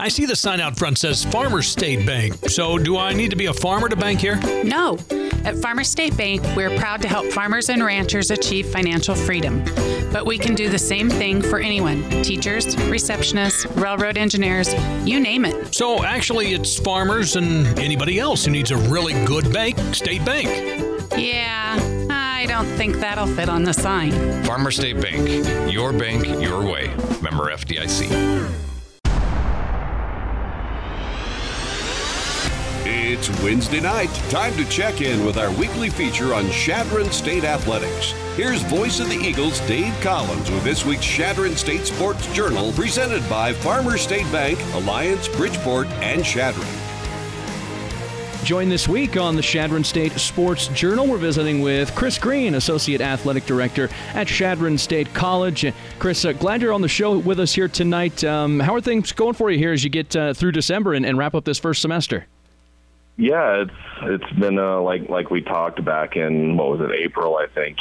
I see the sign out front says Farmers State Bank. So do I need to be a farmer to bank here? No. At Farmers State Bank, we're proud to help farmers and ranchers achieve financial freedom. But we can do the same thing for anyone. Teachers, receptionists, railroad engineers, you name it. So actually it's farmers and anybody else who needs a really good bank, State Bank. Yeah, I don't think that'll fit on the sign. Farmers State Bank. Your bank, your way. Member FDIC. It's Wednesday night. Time to check in with our weekly feature on Chadron State Athletics. Here's voice of the Eagles, Dave Collins, with this week's Chadron State Sports Journal, presented by Farmers State Bank, Alliance, Bridgeport, and Chadron. Joined this week on the Chadron State Sports Journal, we're visiting with Chris Green, Associate Athletic Director at Chadron State College. Chris, glad you're on the show with us here tonight. How are things going for you here as you get through December and wrap up this first semester? Yeah, it's been like we talked back in, April, I think.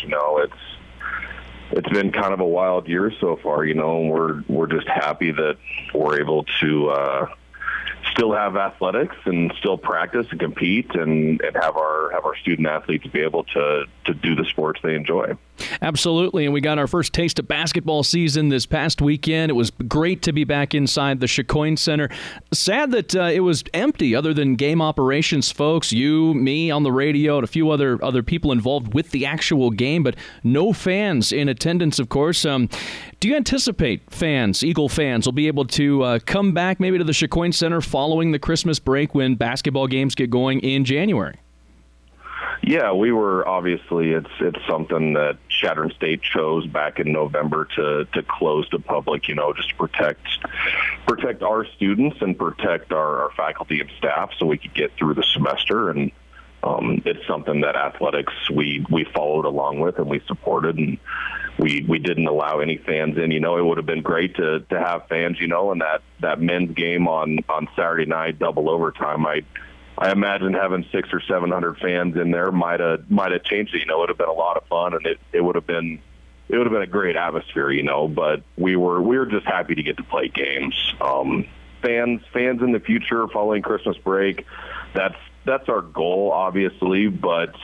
It's been kind of a wild year so far. We're just happy that we're able to still have athletics and still practice and compete and have our student athletes be able to do the sports they enjoy. Absolutely, and we got our first taste of basketball season this past weekend. It was great to be back inside the Chicoine Center. Sad that it was empty other than game operations folks, you, me on the radio, and a few other people involved with the actual game, but no fans in attendance, of course. Do you anticipate Eagle fans, will be able to come back maybe to the Chicoine Center following the Christmas break when basketball games get going in January? Yeah, we were obviously it's something that Chadron State chose back in November to close to public, just to protect our students and protect our faculty and staff so we could get through the semester. And it's something that athletics we followed along with and we supported, and we didn't allow any fans in. It would have been great to have fans, and that men's game on Saturday night, double overtime. I imagine having 600 or 700 fans in there might have changed it. It would have been a lot of fun, and it would have been a great atmosphere. But we were just happy to get to play games. Fans in the future following Christmas break, that's our goal, obviously. But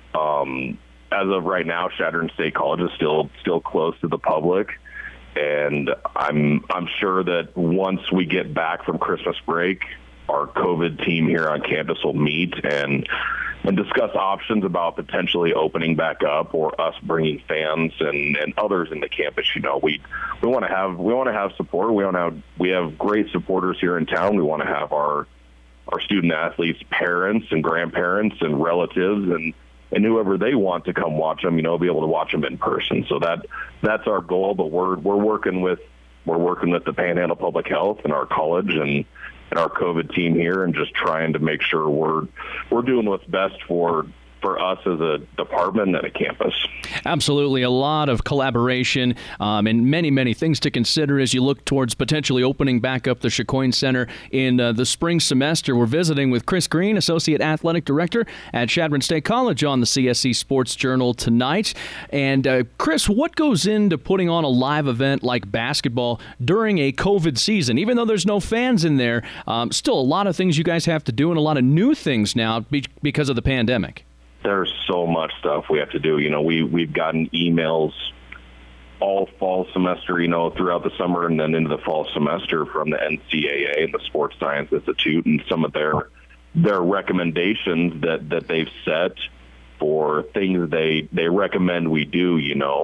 as of right now, Chadron State College is still close to the public, and I'm sure that once we get back from Christmas break, our COVID team here on campus will meet and discuss options about potentially opening back up or us bringing fans and others into campus. We want to have support. We have great supporters here in town. We want to have our student athletes, parents and grandparents and relatives and whoever they want to come watch them, be able to watch them in person. So that's our goal. But we're working with the Panhandle Public Health and our college and our COVID team here, and just trying to make sure we're doing what's best for us as a department and a campus. Absolutely. A lot of collaboration and many, many things to consider as you look towards potentially opening back up the Chicoine Center in the spring semester. We're visiting with Chris Green, Associate Athletic Director at Chadron State College, on the CSC Sports Journal tonight. And Chris, what goes into putting on a live event like basketball during a COVID season? Even though there's no fans in there, still a lot of things you guys have to do and a lot of new things now because of the pandemic. There's so much stuff we have to do. We've gotten emails all fall semester, throughout the summer and then into the fall semester from the NCAA and the Sports Science Institute and some of their recommendations that they've set for things they recommend we do.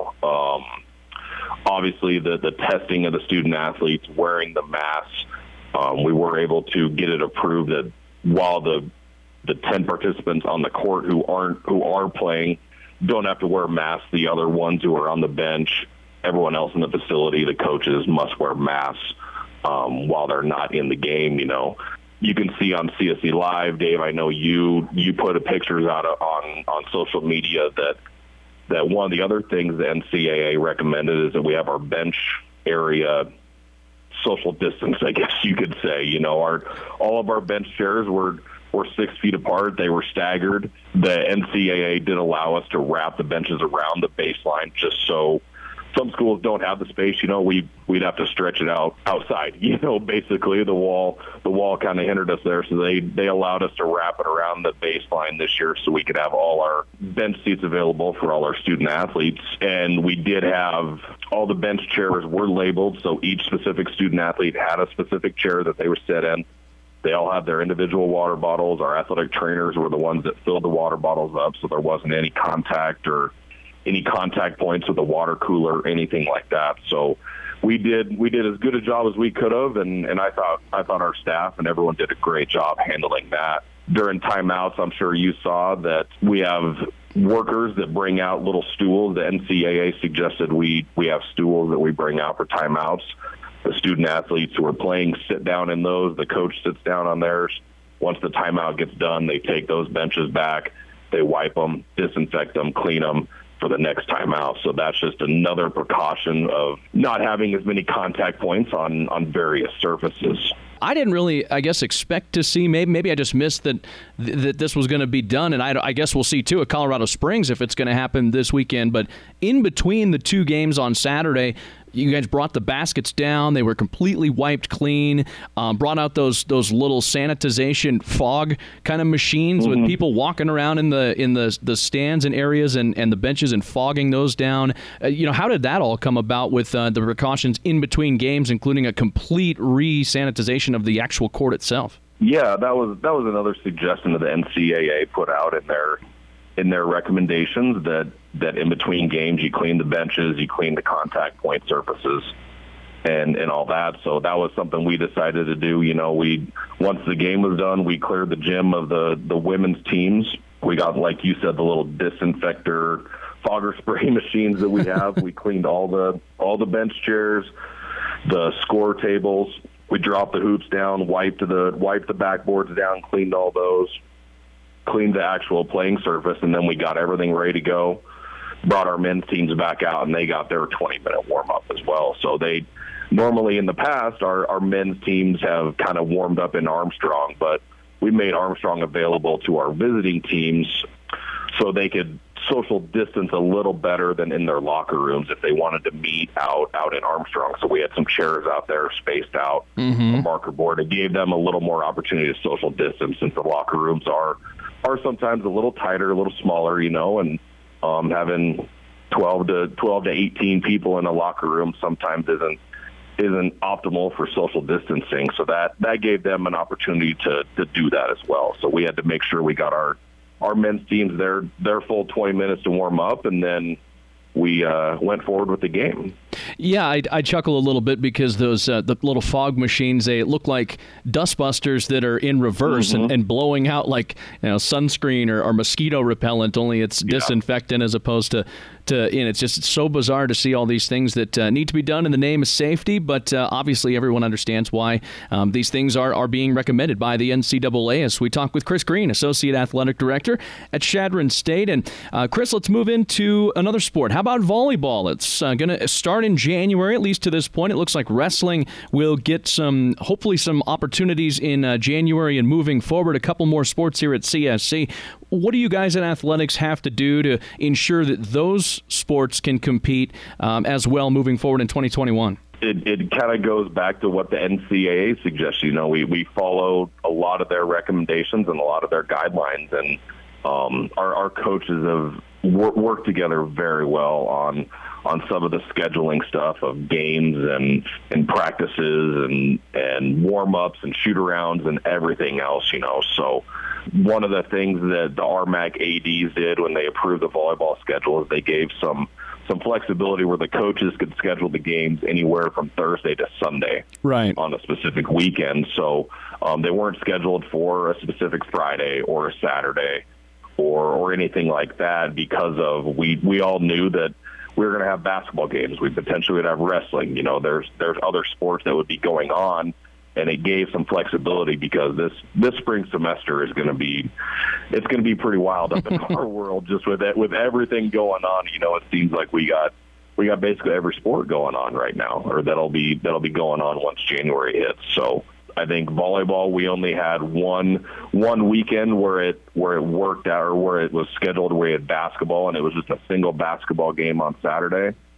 Obviously the testing of the student athletes, wearing the masks. We were able to get it approved that while the 10 participants on the court who are playing don't have to wear masks, the other ones who are on the bench, everyone else in the facility, the coaches must wear masks while they're not in the game. You can see on CSC Live, Dave, I know you put pictures out on social media that one of the other things the NCAA recommended is that we have our bench area social distance, I guess you could say. All of our bench chairs were 6 feet apart. They were staggered. The NCAA did allow us to wrap the benches around the baseline just so some schools don't have the space, we'd have to stretch it out outside. Basically the wall kind of hindered us there. So they allowed us to wrap it around the baseline this year so we could have all our bench seats available for all our student athletes. And we did have all the bench chairs were labeled. So each specific student athlete had a specific chair that they were set in. They all had their individual water bottles. Our athletic trainers were the ones that filled the water bottles up. So there wasn't any contact or any contact points with the water cooler, anything like that. So we did as good a job as we could have, and I thought our staff and everyone did a great job handling that. During timeouts, I'm sure you saw that we have workers that bring out little stools. The NCAA suggested we have stools that we bring out for timeouts. The student athletes who are playing sit down in those. The coach sits down on theirs. Once the timeout gets done, they take those benches back. They wipe them, disinfect them, clean them for the next time out. So that's just another precaution of not having as many contact points on various surfaces. I didn't really, expect to see, maybe I just missed that this was going to be done, and I guess we'll see, too, at Colorado Springs if it's going to happen this weekend. But in between the two games on Saturday, you guys brought the baskets down. They were completely wiped clean, brought out those little sanitization fog kind of machines with people walking around in the stands and areas and the benches and fogging those down. How did that all come about with the precautions in between games, including a complete re-sanitization of the actual court itself? Yeah, that was another suggestion that the NCAA put out in their recommendations that in between games you clean the benches, you clean the contact point surfaces, and all that. So that was something we decided to do. Once the game was done, we cleared the gym of the women's teams. We got, like you said, the little disinfector fogger spray machines that we have. We cleaned all the bench chairs, the score tables. We dropped the hoops down, wiped the backboards down, cleaned all those, cleaned the actual playing surface, and then we got everything ready to go. Brought our men's teams back out, and they got their 20-minute warm-up as well. So they normally in the past, our men's teams have kind of warmed up in Armstrong, but we made Armstrong available to our visiting teams so they could social distance a little better than in their locker rooms if they wanted to meet out in Armstrong. So we had some chairs out there spaced out, a marker board. It gave them a little more opportunity to social distance since the locker rooms are sometimes a little tighter, a little smaller, and having 12 to 18 people in a locker room sometimes isn't optimal for social distancing. So that gave them an opportunity to do that as well. So we had to make sure we got our men's teams their full 20 minutes to warm up, and then we went forward with the game. Yeah, I chuckle a little bit because those the little fog machines, they look like dustbusters that are in reverse and blowing out like sunscreen or mosquito repellent, only it's disinfectant as opposed to it's just so bizarre to see all these things that need to be done in the name of safety, but obviously everyone understands why these things are being recommended by the NCAA. As we talk with Chris Green, Associate Athletic Director at Chadron State. And Chris, let's move into another sport. How about volleyball? It's going to start in January, at least to this point. It looks like wrestling will get hopefully some opportunities in January and moving forward. A couple more sports here at CSC. What do you guys in athletics have to do to ensure that those sports can compete as well moving forward in 2021? It kind of goes back to what the NCAA suggests. We follow a lot of their recommendations and a lot of their guidelines, and our coaches have worked together very well on some of the scheduling stuff of games and practices and warm-ups and shoot-arounds and everything else, So one of the things that the RMAC ADs did when they approved the volleyball schedule is they gave some flexibility where the coaches could schedule the games anywhere from Thursday to Sunday on a specific weekend. So they weren't scheduled for a specific Friday or a Saturday or anything like that because of we all knew that we were going to have basketball games. We potentially would have wrestling. There's other sports that would be going on, and it gave some flexibility because this spring semester is going to be pretty wild up in our world just with everything going on. It seems like we got basically every sport going on right now, or that'll be going on once January hits. So I think volleyball, we only had one weekend where it worked out, or where it was scheduled where we had basketball, and it was just a single basketball game on Saturday.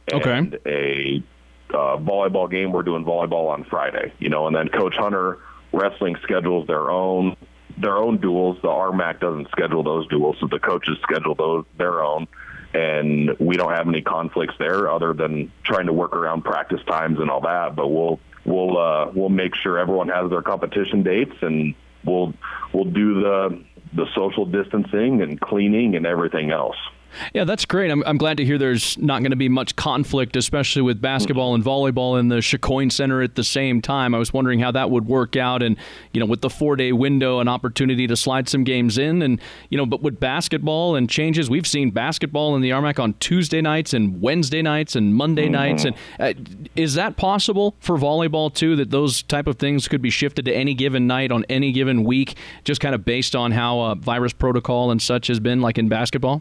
and a volleyball game. We're doing volleyball on Friday, and then Coach Hunter wrestling schedules their own duels. The RMAC doesn't schedule those duels, so the coaches schedule their own. And we don't have any conflicts there other than trying to work around practice times and all that. But we'll make sure everyone has their competition dates, and we'll do the social distancing and cleaning and everything else. Yeah, that's great. I'm glad to hear there's not going to be much conflict, especially with basketball and volleyball in the Chicoine Center at the same time. I was wondering how that would work out, and with the 4-day window, an opportunity to slide some games in, and but with basketball and changes, we've seen basketball in the RMAC on Tuesday nights and Wednesday nights and Monday nights, and is that possible for volleyball too? That those type of things could be shifted to any given night on any given week, just kind of based on how virus protocol and such has been, like in basketball?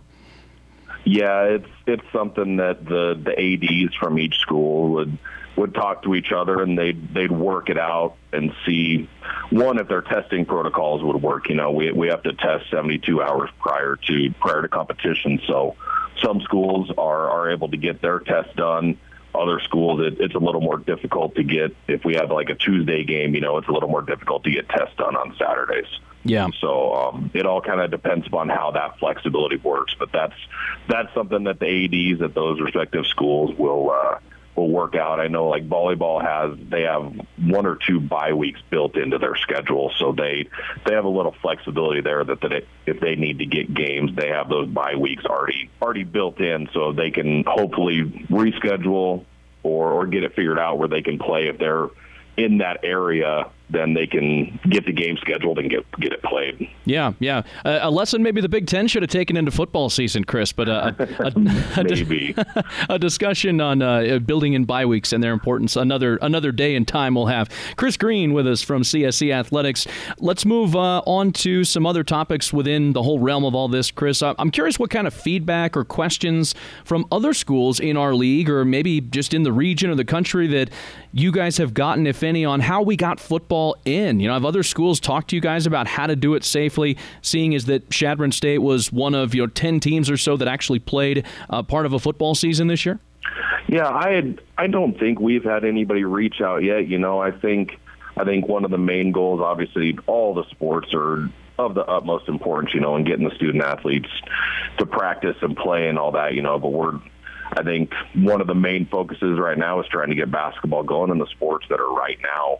Yeah, it's something that the ADs from each school would talk to each other, and they'd work it out and see, one, if their testing protocols would work. We have to test 72 hours prior to competition, so some schools are able to get their test done. Other schools, it's a little more difficult to get. If we have like a Tuesday game, it's a little more difficult to get tests done on Saturdays. Yeah. So it all kind of depends upon how that flexibility works. But that's something that the ADs at those respective schools will work out. I know like volleyball they have 1 or 2 bye weeks built into their schedule, so they have a little flexibility there that if they need to get games, they have those bye weeks already built in, so they can hopefully reschedule or get it figured out where they can play. If they're in that area, then they can get the game scheduled and get it played. Yeah. A lesson maybe the Big Ten should have taken into football season, Chris, but maybe a discussion on building in bye weeks and their importance. Another day and time we'll have. Chris Green with us from CSE Athletics. Let's move on to some other topics within the whole realm of all this, Chris. I'm curious what kind of feedback or questions from other schools in our league, or maybe just in the region or the country, that you guys have gotten, if any, on how we got football in. Have other schools talked to you guys about how to do it safely, seeing as that Chadron State was one of 10 teams or so that actually played part of a football season this year? Yeah, I don't think we've had anybody reach out yet. I think one of the main goals, obviously, all the sports are of the utmost importance, in getting the student athletes to practice and play and all that, but I think one of the main focuses right now is trying to get basketball going in the sports that are right now.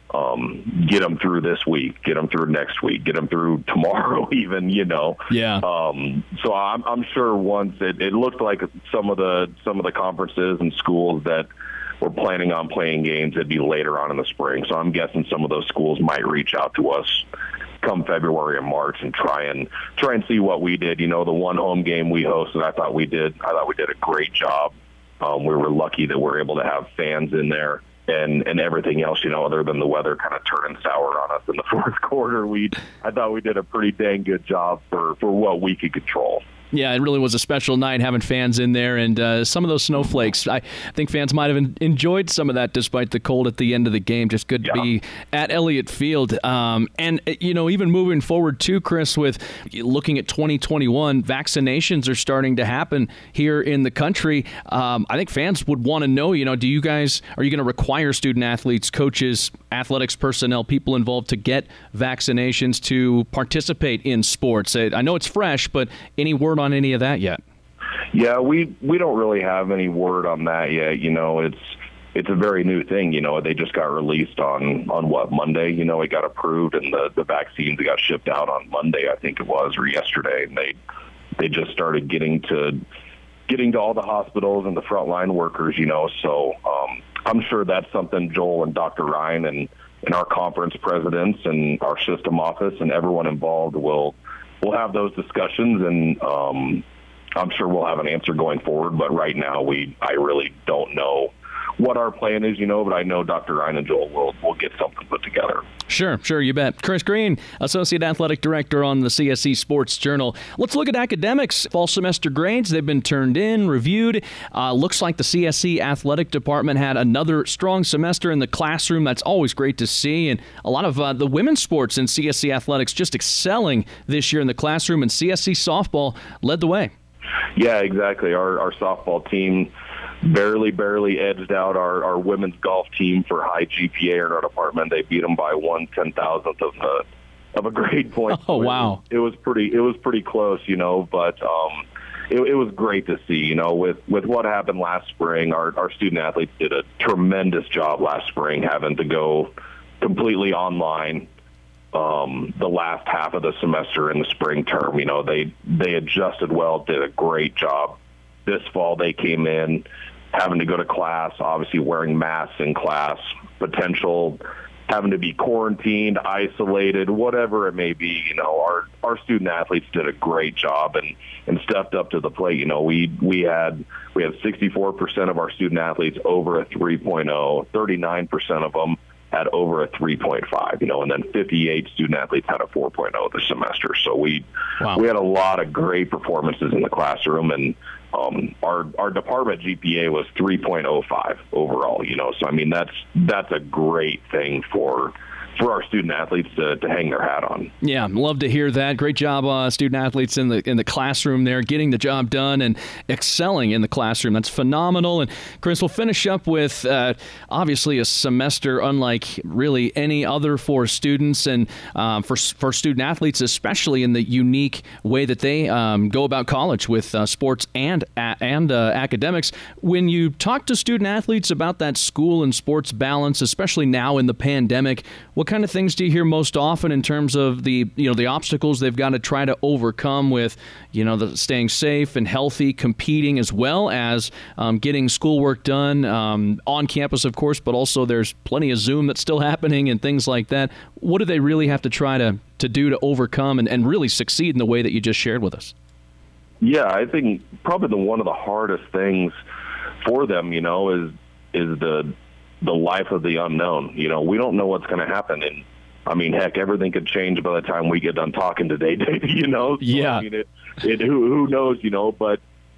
Get them through this week, get them through next week, get them through tomorrow even, Yeah. So I'm sure once it looked like some of the conferences and schools that were planning on playing games, it'd be later on in the spring. So I'm guessing some of those schools might reach out to us come February and March and try and see what we did. The one home game we hosted, I thought we did a great job. We were lucky that we're able to have fans in there. And everything else, other than the weather kind of turning sour on us in the fourth quarter, I thought we did a pretty dang good job for what we could control. Yeah, it really was a special night having fans in there, and some of those snowflakes, I think fans might have enjoyed some of that despite the cold at the end of the game. Just good to be at Elliott Field. And, even moving forward too, Chris, with looking at 2021, vaccinations are starting to happen here in the country. I think fans would want to know, are you going to require student athletes, coaches, athletics personnel, people involved to get vaccinations to participate in sports? I know it's fresh, but any word on any of that yet? Yeah, we don't really have any word on that yet. It's a very new thing. They just got released on what, Monday? It got approved, and the vaccines got shipped out on Monday, I think it was, or yesterday, and they just started getting to all the hospitals and the frontline workers. So I'm sure that's something Joel and Dr. Ryan and our conference presidents and our system office and everyone involved will have those discussions, and I'm sure we'll have an answer going forward. But right now, I really don't know what our plan is, but I know Dr. Ryan and Joel will get something put together. Sure, you bet. Chris Green, Associate Athletic Director on the CSE Sports Journal. Let's look at academics. Fall semester grades, they've been turned in, reviewed. Looks like the CSE Athletic Department had another strong semester in the classroom. That's always great to see. And a lot of the women's sports in CSE Athletics just excelling this year in the classroom, and CSE softball led the way. Yeah, exactly. Our softball team barely edged out our women's golf team for high GPA in our department. They beat them by 1/10,000th of a grade point. Oh, wow. It was pretty close, but it was great to see, with what happened last spring. Our student athletes did a tremendous job last spring, having to go completely online the last half of the semester in the spring term. They adjusted well, did a great job. This fall they came in having to go to class, obviously wearing masks in class, potential having to be quarantined, isolated, whatever it may be. Our student athletes did a great job and stepped up to the plate. We had 64% of our student athletes over a 3.0, 39% of them had over a 3.5, and then 58 student athletes had a 4.0 this semester. So we had a lot of great performances in the classroom, and our department GPA was 3.05 overall. So that's a great thing for our student athletes to hang their hat on. Yeah, love to hear that. Great job, student athletes in the classroom there, getting the job done and excelling in the classroom. That's phenomenal. And Chris, we'll finish up with obviously a semester unlike really any other for students and for student athletes, especially in the unique way that they go about college with sports and academics. When you talk to student athletes about that school and sports balance, especially now in the pandemic, what kind of things do you hear most often in terms of the obstacles they've got to try to overcome with, the staying safe and healthy, competing, as well as getting schoolwork done on campus, of course, but also there's plenty of Zoom that's still happening and things like that. What do they really have to try to do to overcome and really succeed in the way that you just shared with us? Yeah, I think probably one of the hardest things for them, is the life of the unknown. We don't know what's going to happen. And heck, everything could change by the time we get done talking today, Dave, So, yeah. Who knows, but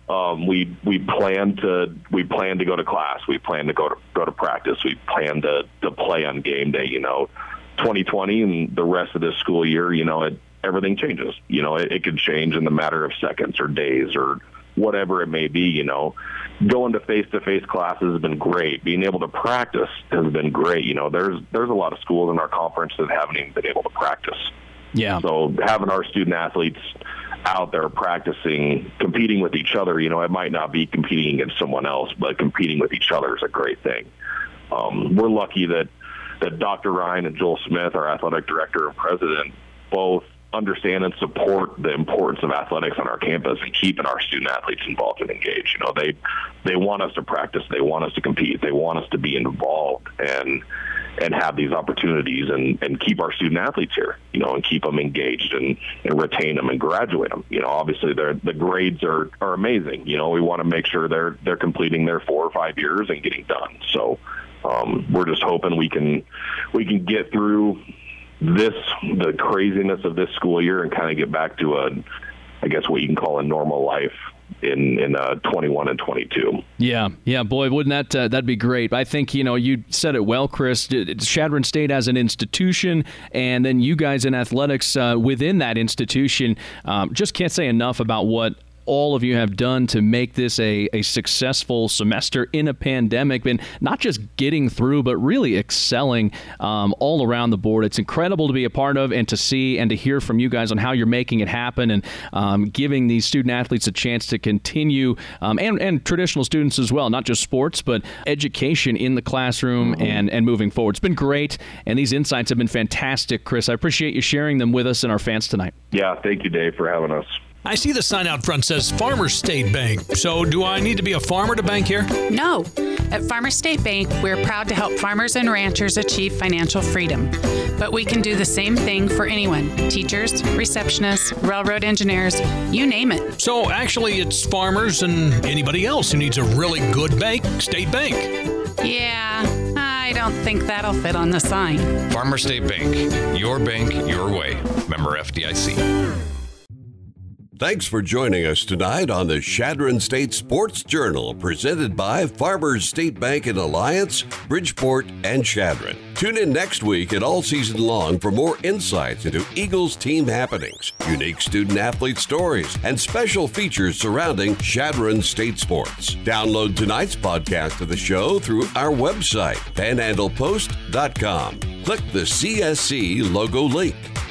we plan to go to class. We plan to go to practice. We plan to play on game day, 2020 and the rest of this school year, everything changes. It could change in the matter of seconds or days or whatever it may be. Going to face-to-face classes has been great. Being able to practice has been great. There's a lot of schools in our conference that haven't even been able to practice. Yeah. So having our student athletes out there practicing, competing with each other, it might not be competing against someone else, but competing with each other is a great thing. We're lucky that Dr. Ryan and Joel Smith, our athletic director and president, both understand and support the importance of athletics on our campus and keeping our student athletes involved and engaged. They want us to practice. They want us to compete. They want us to be involved and have these opportunities and keep our student athletes here, and keep them engaged and retain them and graduate them. Obviously the grades are amazing. We want to make sure they're completing their 4 or 5 years and getting done. So we're just hoping we can get through the craziness of this school year and kind of get back to what you can call a normal life in 21 and 22. Yeah, boy, wouldn't that'd be great. I think, you said it well, Chris. Chadron State as an institution, and then you guys in athletics within that institution, just can't say enough about what all of you have done to make this a successful semester in a pandemic, and not just getting through, but really excelling all around the board. It's incredible to be a part of and to see and to hear from you guys on how you're making it happen and giving these student athletes a chance to continue, and traditional students as well, not just sports, but education in the classroom and moving forward. It's been great, and these insights have been fantastic, Chris. I appreciate you sharing them with us and our fans tonight. Yeah, thank you, Dave, for having us. I see the sign out front says Farmers State Bank. So do I need to be a farmer to bank here? No. At Farmers State Bank, we're proud to help farmers and ranchers achieve financial freedom. But we can do the same thing for anyone. Teachers, receptionists, railroad engineers, you name it. So actually it's farmers and anybody else who needs a really good bank, State Bank. Yeah, I don't think that'll fit on the sign. Farmers State Bank, your way. Member FDIC. Thanks for joining us tonight on the Chadron State Sports Journal, presented by Farmers State Bank in Alliance, Bridgeport, and Chadron. Tune in next week and all season long for more insights into Eagles team happenings, unique student-athlete stories, and special features surrounding Chadron State sports. Download tonight's podcast of the show through our website, panhandlepost.com. Click the CSC logo link.